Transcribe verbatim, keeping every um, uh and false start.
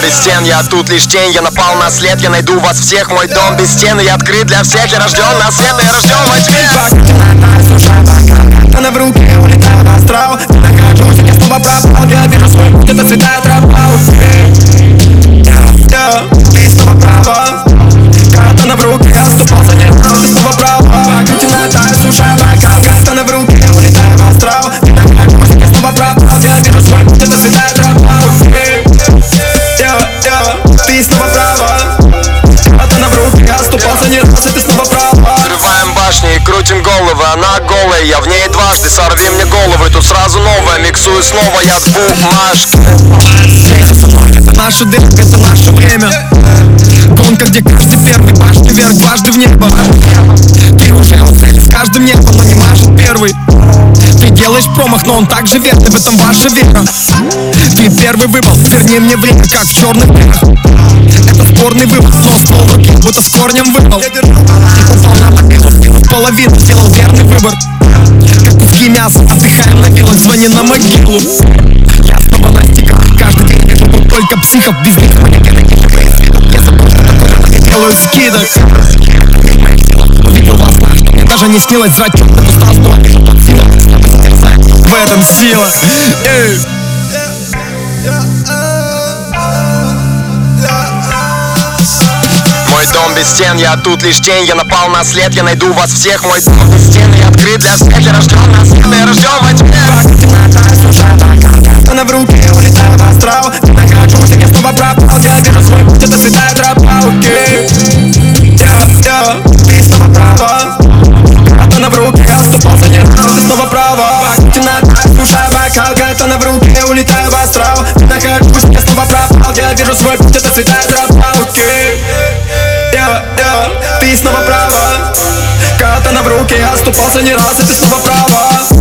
без стен, я тут лишь тень. Я напал на след, я найду вас всех. Мой дом без стен, я открыт для всех. Я рожден на свет, я рожден во тьме. Она в руке, улетаю в астрал. Нахожусь, я снова пропал. Я вижу свой путь, это цветает тропа. Ты снова права. Катана в руке, я ступал за ней. Ты снова права. Крутина тает, слушай бокал. Катана в руке, улетаю в астрал. Нахожусь, я снова пропал. Я вижу свой путь, это цветает тропа. Ты снова права. Катана в руке, я ступал за ней. Ты снова права. Взрываем башни и крутим головы, она голая, я в ней дважды. Сорви мне головы, тут сразу новое. Миксую снова, я в бумажке. Это наша дырка, это наше время. Гонка, где каждый первый. Башни вверх, дважды в небо. Ты уже уцелен с каждым небом, но не машет первый. Ты делаешь промах, но он так же верный, в этом ваша вера. Ты первый выбор, верни мне время, как в черных дырах. Это спорный выбор, но ствол в руке, будто с корнем выпал. Упал на могилу, в половину сделал верный выбор. Как куски мяса, отдыхаем на вилах, звони на могилу. Я снова на стиках, каждый день вижу тут только психов. Без них манекены не живые с виду. Я забыл, что такое, я делаю скидок. Увидел вас на что мне даже не снилось. Зрать черт, это страстно, вижу под силу. В этом сила. Эй. Мой дом без стен, я тут лишь тень. Я напал на след, я найду вас всех. Мой дом без стен, я открыт для всех. Я рожден на свет, я рожден во тьме. Она в руке, улетаю в астрал. Нахожусь, я снова пропал. Я вижу свой путь, это цветает тропа. Ты снова права. Она в руке, я ступал за ней. Ты снова права. Слушай бокал, она в руке, улетаю в астрал. Нахожусь, я снова пропал. Я вижу свой путь, это цветает тропа. Ты снова права. Катана в руке, я ступал за не раз, и ты снова права.